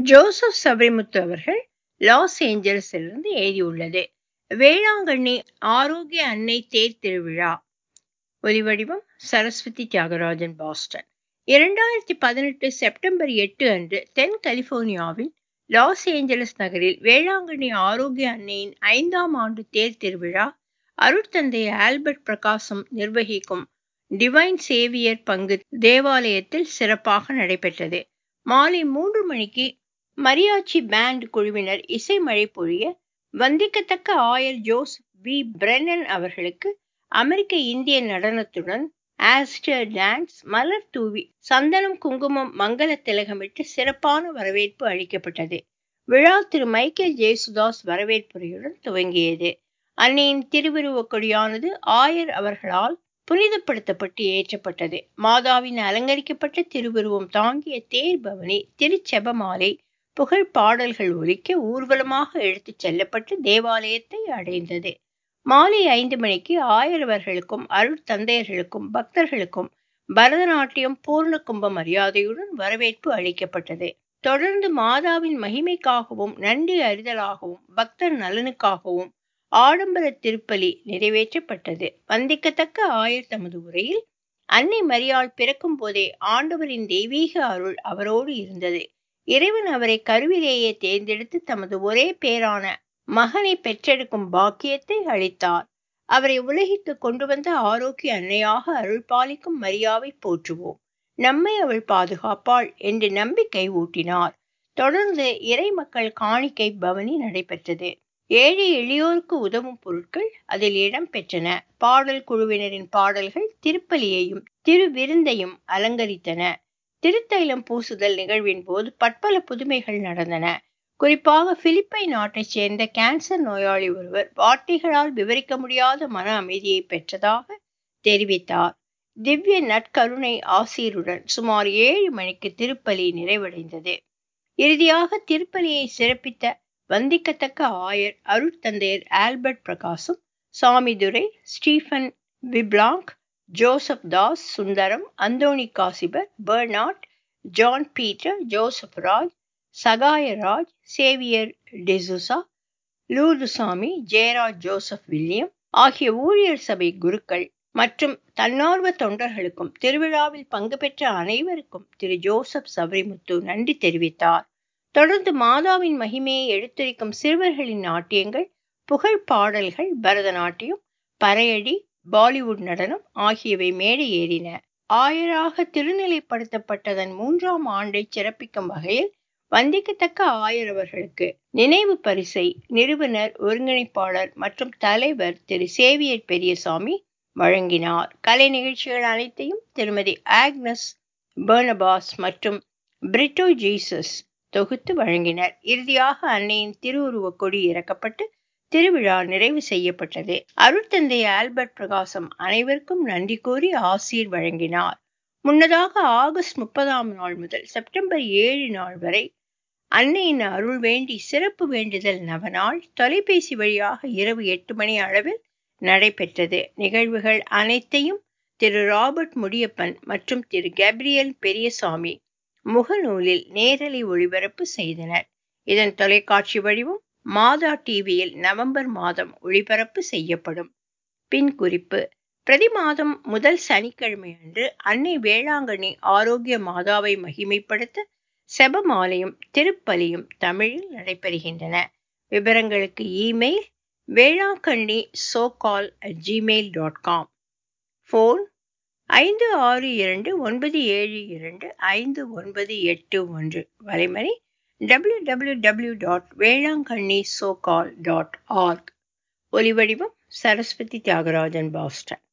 Joseph Sabarimuthu அவர்கள் loss ஏஞ்சல்ஸிலிருந்து எழுதியுள்ளது. வேளாங்கண்ணி ஆரோக்கிய அன்னை தேர் திருவிழா. ஒலிவடிவம் சரஸ்வதி தியாகராஜன், பாஸ்டன். 2018 செப்டம்பர் 8 அன்று தென் கலிபோர்னியாவின் லாஸ் ஏஞ்சலஸ் நகரில் வேளாங்கண்ணி ஆரோக்கிய அன்னையின் 5ஆம் ஆண்டு தேர் திருவிழா அருட்தந்தை ஆல்பர்ட் பிரகாசம் நிர்வகிக்கும் டிவைன் சேவியர் பங்கு தேவாலயத்தில் சிறப்பாக நடைபெற்றது. மாலை 3 மணிக்கு மரியாச்சி பேண்ட் குழுவினர் இசைமழை பொழிய, வந்திக்கத்தக்க ஆயர் ஜோசப் வி. பிரென்னன் அவர்களுக்கு அமெரிக்க இந்திய நடனத்துடன் ஆஸ்டர் டான்ஸ், மலர் தூவி, சந்தனம் குங்குமம் மங்கள திலகமிட்டு சிறப்பான வரவேற்பு அளிக்கப்பட்டது. விழா திரு மைக்கேல் ஜேசுதாஸ் வரவேற்புரையுடன் துவங்கியது. அன்னையின் திருவுருவக் கொடியானது ஆயர் அவர்களால் புனிதப்படுத்தப்பட்டு ஏற்றப்பட்டது. மாதாவின் அலங்கரிக்கப்பட்ட திருவுருவம் தாங்கிய தேர் பவனி, திருச்செபமாலை, புகழ் பாடல்கள் ஒலிக்க ஊர்வலமாக எடுத்துச் செல்லப்பட்டு தேவாலயத்தை அடைந்தது. மாலை 5 மணிக்கு ஆயரவர்களுக்கும் அருட்தந்தையர்களுக்கும் பக்தர்களுக்கும் பரதநாட்டியம் பூர்ண கும்ப மரியாதையுடன் வரவேற்பு அளிக்கப்பட்டது. தொடர்ந்து மாதாவின் மகிமைக்காகவும் நன்றி அறிதலாகவும் பக்தர் நலனுக்காகவும் ஆடம்பர திருப்பலி நிறைவேற்றப்பட்டது. வந்திக்கத்தக்க ஆயர் தமது உரையில், அன்னை மரியாள் பிறக்கும் போதே ஆண்டவரின் தெய்வீக அருள் அவரோடு இருந்தது. இறைவன் அவரை கருவிலேயே தேர்ந்தெடுத்து தமது ஒரே பேரான மகனை பெற்றெடுக்கும் பாக்கியத்தை அளித்தார். அவரை உலகிற்கு கொண்டு வந்த ஆரோக்கிய அன்னையாக அருள் பாலிக்கும் மரியாவை போற்றுவோம், நம்மை அவள் பாதுகாப்பாள் என்று நம்பிக்கை ஊட்டினார். தொடர்ந்து இறை மக்கள் காணிக்கை பவனி நடைபெற்றது. ஏழை எளியோருக்கு உதவும் பொருட்கள் அதில் இடம் பெற்றன. பாடல் குழுவினரின் பாடல்கள் திருப்பலியையும் திருவிருந்தையும் அலங்கரித்தன. திருத்தைலம் பூசுதல் நிகழ்வின் போது பற்பல புதுமைகள் நடந்தன. குறிப்பாக பிலிப்பை நாட்டைச் சேர்ந்த கேன்சர் நோயாளி ஒருவர் வார்த்தைகளால் விவரிக்க முடியாத மன அமைதியை பெற்றதாக தெரிவித்தார். திவ்ய நற்கருணை ஆசீருடன் சுமார் 7 மணிக்கு திருப்பலி நிறைவடைந்தது. இறுதியாக திருப்பலியை சிறப்பித்த வந்திக்கத்தக்க ஆயர் அருட்தந்தையர் ஆல்பர்ட் பிரகாசம், சாமிதுரை, ஸ்டீபன் விப்ளாங்க், ஜோசப் தாஸ், சுந்தரம், அந்தோணி காசிபர், பெர்னாட், ஜான் பீட்டர், ஜோசப் ராஜ், சகாயராஜ், சேவியர் டிசூசா, லூர்துசாமி, ஜெயராஜ் ஜோசப் வில்லியம் ஆகிய ஊழியர் சபை குருக்கள் மற்றும் தன்னார்வ தொண்டர்களுக்கும் திருவிழாவில் பங்கு பெற்ற அனைவருக்கும் திரு ஜோசப் சபரிமுத்து நன்றி தெரிவித்தார். தொடர்ந்து மாதாவின் மகிமையை எடுத்துரைக்கும் சிறுவர்களின் நாட்டியங்கள், புகழ் பாடல்கள், பரதநாட்டியம், பறையடி, பாலிவுட் நடனம் ஆகியவை மேடை ஏறின. ஆயராக திருநிலைப்படுத்தப்பட்டதன் 3ஆம் ஆண்டை சிறப்பிக்கும் வகையில் வந்திக்கத்தக்க ஆயர் அவர்களுக்கு நினைவு பரிசை நிறுவனர், ஒருங்கிணைப்பாளர் மற்றும் தலைவர் திரு சேவியர் பெரியசாமி வழங்கினார். கலை நிகழ்ச்சிகள் அனைத்தையும் திருமதி ஆக்னஸ் பர்னபாஸ் மற்றும் பிரிட்டோ ஜீசஸ் தொகுத்து வழங்கினர். இறுதியாக அன்னையின் திருவுருவக் கொடி இறக்கப்பட்டு திருவிழா நிறைவு செய்யப்பட்டது. அருட்தந்தை ஆல்பர்ட் பிரகாசம் அனைவருக்கும் நன்றி கூறி ஆசீர் வழங்கினார். முன்னதாக ஆகஸ்ட் 30ஆம் நாள் முதல் செப்டம்பர் 7 நாள் வரை அன்னையின் அருள் வேண்டி சிறப்பு வேண்டுதல் நவநாள் தொலைபேசி வழியாக இரவு 8 மணி அளவில் நடைபெற்றது. நிகழ்வுகள் அனைத்தையும் திரு ராபர்ட் முடியப்பன் மற்றும் திரு கேப்ரியல் பெரியசாமி முகநூலில் நேரலை ஒளிபரப்பு செய்தனர். இதன் தொலைக்காட்சி வடிவம் மாதா டிவியில் நவம்பர் மாதம் ஒளிபரப்பு செய்யப்படும். பின் குறிப்பு: பிரதி மாதம் முதல் சனிக்கிழமை அன்று அன்னை வேளாங்கண்ணி ஆரோக்கிய மாதாவை மகிமைப்படுத்த செபமாலையும் திருப்பலியும் தமிழில் நடைபெறுகின்றன. விவரங்களுக்கு இமெயில் velankannி.socall@gmail.com. போன் 5629725981. வலைமணி www.velankannysocall.org. ஒலிவடிவம் சரஸ்வதி தியாகராஜன், பாஸ்டன்.